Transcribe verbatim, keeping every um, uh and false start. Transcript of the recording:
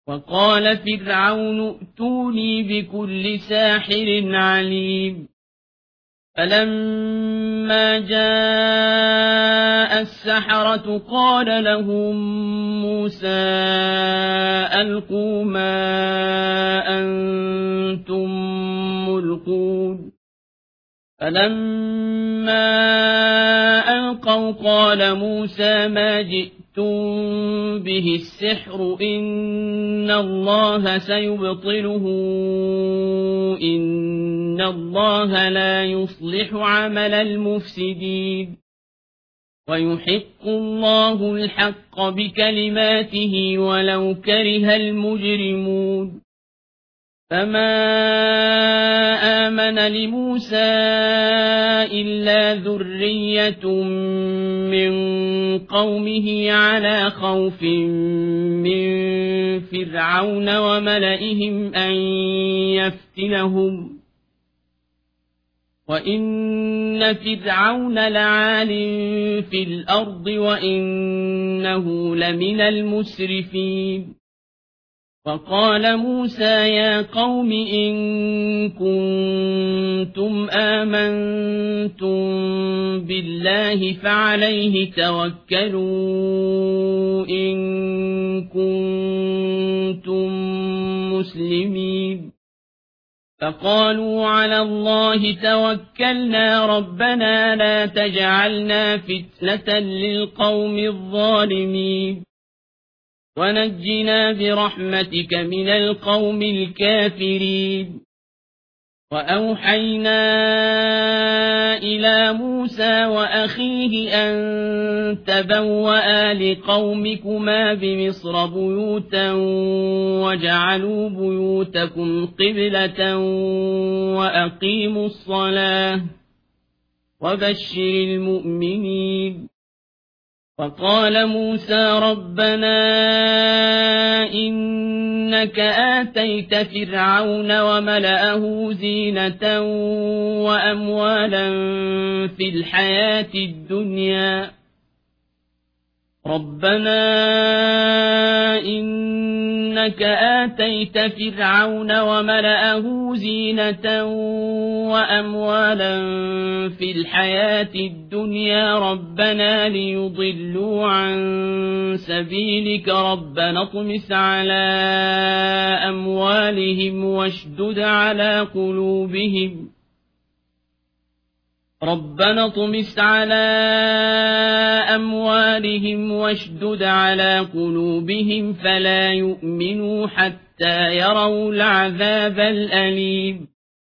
وقال فرعون ائتوني بكل ساحر عليم فلما جاء السحرة قال لهم موسى ألقوا ما أنتم ملقون فلما ألقوا قال موسى ما جئتم به السحر إن الله سيبطله إن الله لا يصلح عمل المفسدين ويحق الله الحق بكلماته ولو كره المجرمون فما آمن لموسى إلا ذرية من قومه على خوف من فرعون وملئهم أن يفتنهم وإن فرعون لعال في الأرض وإنه لمن المسرفين وقال موسى يا قوم إن كنتم آمنتم بالله فعليه توكلوا إن كنتم مسلمين فقالوا على الله توكلنا ربنا لا تجعلنا فتنة للقوم الظالمين ونجنا برحمتك من القوم الكافرين وأوحينا إلى موسى وأخيه أن تبوأ لقومكما بمصر بيوتا وجعلوا بيوتكم قبلة وأقيموا الصلاة وبشر المؤمنين وقال موسى ربنا إنك آتيت فرعون وملأه زينة وأموالا في الحياة الدنيا ربنا إنك آتيت فرعون وملأه زينة وأموالا في الحياة الدنيا ربنا ليضلوا عن سبيلك ربنا اطمس على أموالهم واشدد على قلوبهم ربنا اطمس على أموالهم واشدد على قلوبهم فلا يؤمنوا حتى يروا العذاب الأليم